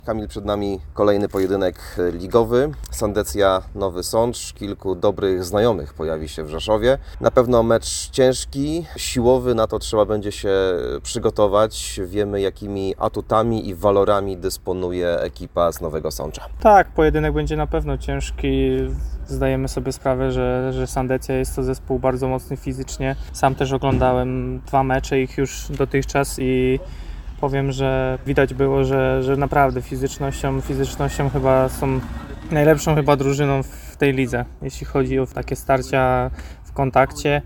Kamil, przed nami kolejny pojedynek ligowy. Sandecja Nowy Sącz, kilku dobrych znajomych pojawi się w Rzeszowie. Na pewno mecz ciężki, siłowy, na to trzeba będzie się przygotować. Wiemy, jakimi atutami i walorami dysponuje ekipa z Nowego Sącza. Tak, pojedynek będzie na pewno ciężki. Zdajemy sobie sprawę, że Sandecja jest to zespół bardzo mocny fizycznie. Sam też oglądałem 2 mecze ich już dotychczas i powiem, że widać było, że naprawdę fizycznością chyba są najlepszą chyba drużyną w tej lidze, jeśli chodzi o takie starcia w kontakcie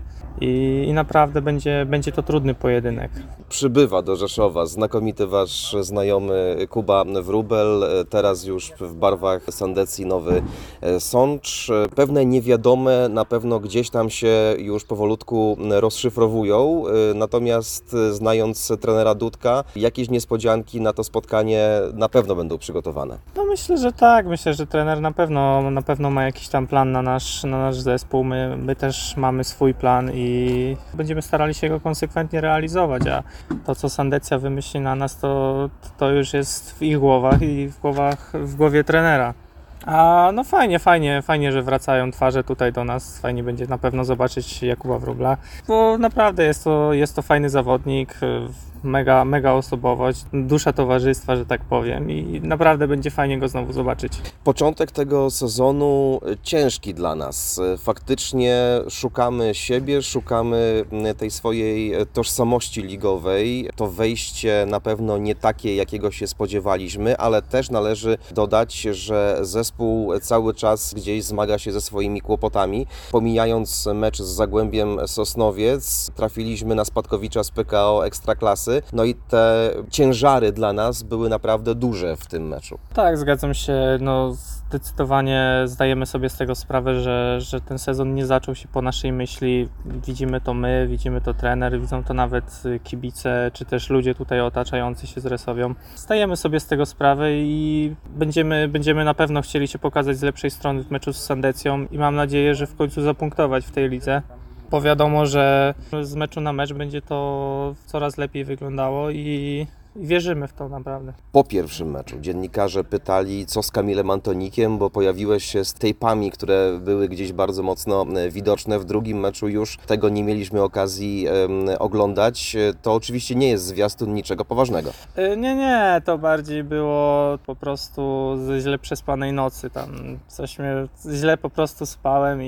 i naprawdę będzie to trudny pojedynek. Przybywa do Rzeszowa znakomity wasz znajomy Kuba Wróbel, teraz już w barwach Sandecji Nowy Sącz. Pewne niewiadome na pewno gdzieś tam się już powolutku rozszyfrowują, natomiast znając trenera Dudka, jakieś niespodzianki na to spotkanie na pewno będą przygotowane. No myślę, że tak. Myślę, że trener na pewno ma jakiś tam plan na nasz zespół. My też mamy swój plan i będziemy starali się go konsekwentnie realizować, a to, co Sandecja wymyśli na nas, to już jest w ich głowach i w głowie trenera. A no fajnie, że wracają twarze tutaj do nas. Fajnie będzie na zobaczyć Jakuba Wróbla, bo naprawdę jest to fajny zawodnik, mega osobowość, dusza towarzystwa, że tak powiem, i naprawdę będzie fajnie go znowu zobaczyć. Początek tego sezonu ciężki dla nas. Faktycznie szukamy siebie, szukamy tej swojej tożsamości ligowej. To wejście na pewno nie takie, jakiego się spodziewaliśmy, ale też należy dodać, że zespół cały czas gdzieś zmaga się ze swoimi kłopotami. Pomijając mecz z Zagłębiem Sosnowiec, trafiliśmy na spadkowicza z PKO Ekstraklasy. No i te ciężary dla nas były naprawdę duże w tym meczu. Tak, zgadzam się. No, zdecydowanie zdajemy sobie z tego sprawę, że ten sezon nie zaczął się po naszej myśli. Widzimy to my, widzimy to trener, widzą to nawet kibice, czy też ludzie tutaj otaczający się z Resowią. Zdajemy sobie z tego sprawę i będziemy na pewno chcieli się pokazać z lepszej strony w meczu z Sandecją i mam nadzieję, że w końcu zapunktować w tej lidze. Bo wiadomo, że z meczu na mecz będzie to coraz lepiej wyglądało i wierzymy w to naprawdę. Po pierwszym meczu dziennikarze pytali, co z Kamilem Antonikiem, bo pojawiłeś się z tejpami, które były gdzieś bardzo mocno widoczne. W drugim meczu już tego nie mieliśmy okazji oglądać. To oczywiście nie jest zwiastun niczego poważnego. Nie, to bardziej było po prostu ze źle przespanej nocy. Źle po prostu spałem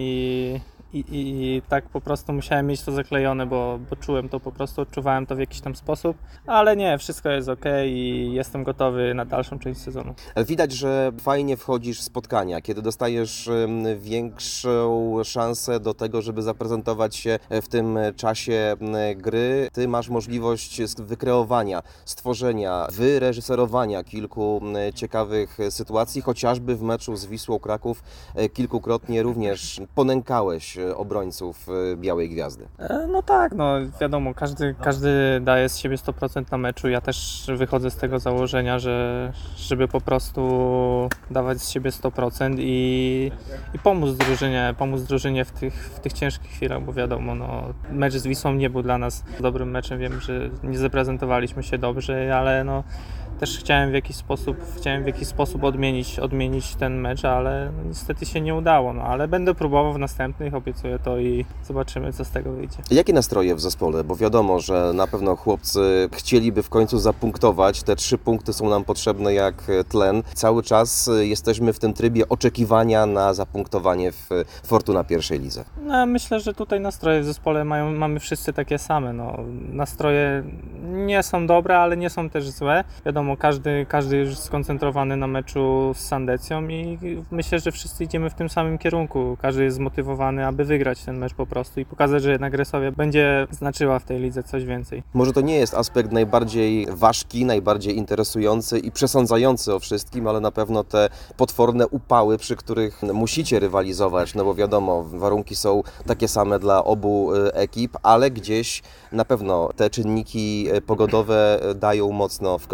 i tak po prostu musiałem mieć to zaklejone, bo czułem to po prostu, odczuwałem to w jakiś tam sposób, ale nie, wszystko jest okej i jestem gotowy na dalszą część sezonu. Widać, że fajnie wchodzisz w spotkania, kiedy dostajesz większą szansę do tego, żeby zaprezentować się w tym czasie gry. Ty masz możliwość wykreowania, stworzenia, wyreżyserowania kilku ciekawych sytuacji, chociażby w meczu z Wisłą Kraków kilkukrotnie również ponękałeś obrońców Białej Gwiazdy. No tak, no wiadomo, każdy daje z siebie 100% na meczu. Ja też wychodzę z tego założenia, żeby po prostu dawać z siebie 100% i pomóc drużynie w tych ciężkich chwilach, bo wiadomo, no, mecz z Wisłą nie był dla nas dobrym meczem. Wiem, że nie zaprezentowaliśmy się dobrze, ale no też chciałem w jakiś sposób odmienić ten mecz, ale niestety się nie udało. No, ale będę próbował w następnych, obiecuję to i zobaczymy, co z tego wyjdzie. Jakie nastroje w zespole? Bo wiadomo, że na pewno chłopcy chcieliby w końcu zapunktować. Te 3 punkty są nam potrzebne jak tlen. Cały czas jesteśmy w tym trybie oczekiwania na zapunktowanie w Fortuna pierwszej lidze. No, myślę, że tutaj nastroje w zespole mamy wszyscy takie same. No, nastroje nie są dobre, ale nie są też złe. Wiadomo, każdy już skoncentrowany na meczu z Sandecją i myślę, że wszyscy idziemy w tym samym kierunku. Każdy jest zmotywowany, aby wygrać ten mecz po prostu i pokazać, że jednak Resowia będzie znaczyła w tej lidze coś więcej. Może to nie jest aspekt najbardziej ważki, najbardziej interesujący i przesądzający o wszystkim, ale na pewno te potworne upały, przy których musicie rywalizować, no bo wiadomo, warunki są takie same dla obu ekip, ale gdzieś na pewno te czynniki pogodowe dają mocno w kość.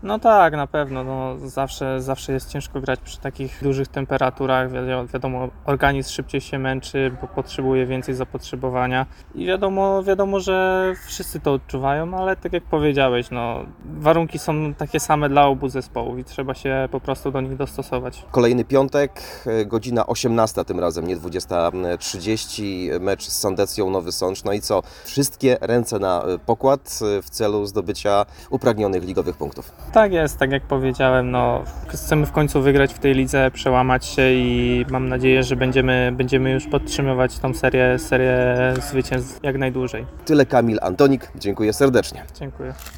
No tak, na pewno. No, zawsze jest ciężko grać przy takich dużych temperaturach. Wiadomo, organizm szybciej się męczy, bo potrzebuje więcej zapotrzebowania. I wiadomo, że wszyscy to odczuwają, ale tak jak powiedziałeś, no, warunki są takie same dla obu zespołów i trzeba się po prostu do nich dostosować. Kolejny piątek, godzina 18 tym razem, nie 20:30, mecz z Sandecją Nowy Sącz. No i co? Wszystkie ręce na pokład w celu zdobycia upragnionych ligowych punktów. Tak jest, tak jak powiedziałem, no, chcemy w końcu wygrać w tej lidze, przełamać się i mam nadzieję, że będziemy już podtrzymywać tą serię zwycięstw jak najdłużej. Tyle Kamil Antonik, dziękuję serdecznie. Dziękuję.